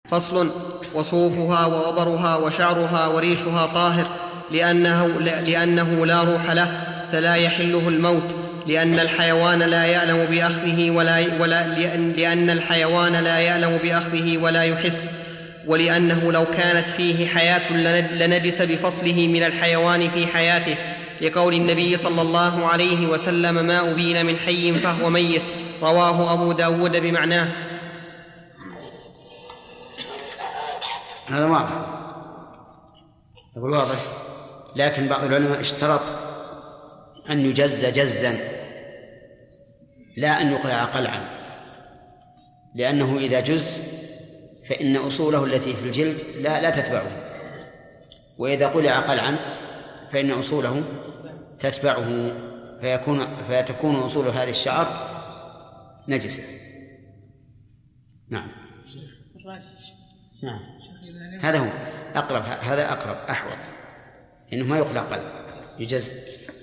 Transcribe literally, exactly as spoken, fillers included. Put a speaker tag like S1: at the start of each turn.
S1: فصل. وصوفها ووبرها وشعرها وريشها طاهر، لأنه, لأنه لا روح له فلا يحله الموت، لأن الحيوان لا يألم بأخذه ولا, ولا لأن, لأن الحيوان لا يألم بأخذه ولا يحس، ولأنه لو كانت فيه حياة لنجس بفصله من الحيوان في حياته، لقول النبي صلى الله عليه وسلم: ما أبين من حي فهو ميت، رواه أبو داود بمعناه.
S2: هذا واضح، أقول واضح، لكن بعض العلماء اشترط أن يجز جزا لا أن يقلع قلعا، لأنه إذا جز فإن أصوله التي في الجلد لا, لا تتبعه، وإذا قلع قلعا فإن أصوله تتبعه، فيكون فتكون أصول هذه الشعر نجسة. نعم نعم هذا هو أقرب، هذا أقرب أحوط، إنه ما يقلع قلع، يجز.